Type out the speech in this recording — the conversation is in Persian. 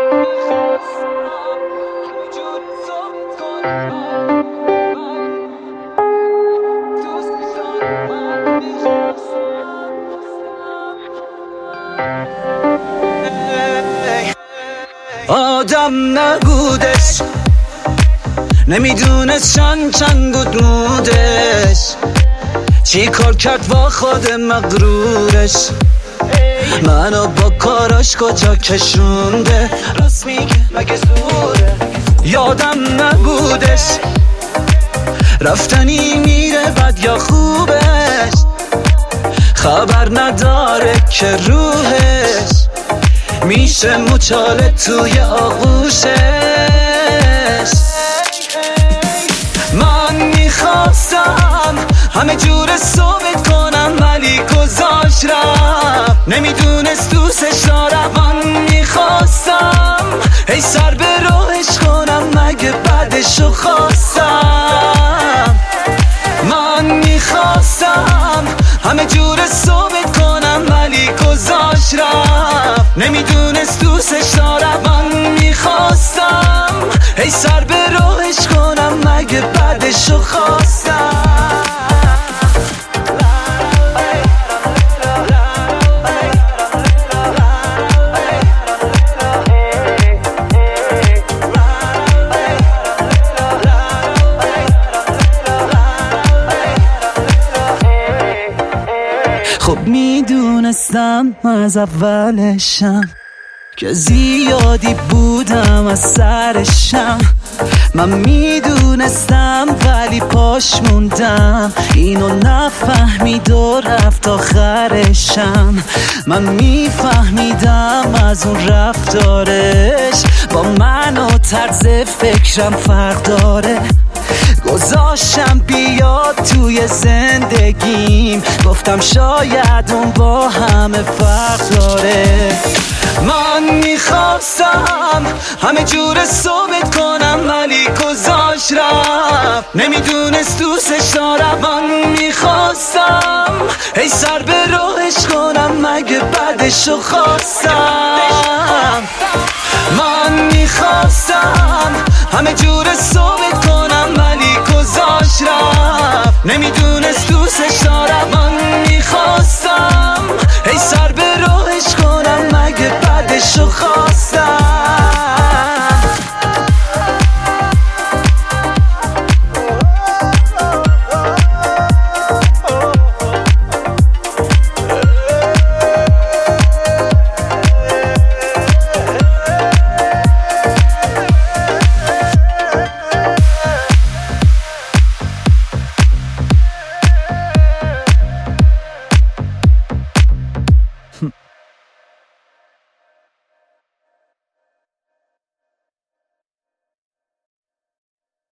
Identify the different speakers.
Speaker 1: آدم نبودش، نمیدونست چند بود مودش، چی کار کرد با خود مغرورش، منو با کاراش کجا کشونده، راست میگه مگه زوره. یادم نبودش رفتنی میره بد یا خوبش، خبر نداره که روحش میشه مچاله توی آغوشش. من میخواستم همه جور ثابت کنم ولی گذاشت رفت، نمیدونست دوستش دارم. من میخواستم هی سر به راهش کنم مگه بعدشو خواستم. من میخواستم همه جور ثابت کنم ولی گذاشت رفت، نمیدونست دوستش دارم. من میخواستم هی سر به راهش کنم مگه بعدشو خواستم. خب میدونستم از اولشم که زیادی بودم از سرشم، من میدونستم ولی پاش موندم، اینو نفهمید و رفت آخرشم. من میفهمیدم از اون رفتارش با من و طرز فکرم فرق داره، گذاشتم بیاد توی زندگیم، گفتم شاید اون با همه فرق داره. من میخواستم همه جور ثابت کنم ولی گذاشت رفت، نمیدونست دوستش دارم. من میخواستم هی سر به راهش کنم مگه بعدشو خواستم. من میخواستم همه جور ثابت کنم ولی گذاشت رفت، نمیدونست دوستش دارم. من میخواستم هی سر به راهش کنم مگه بعدشو خواستم.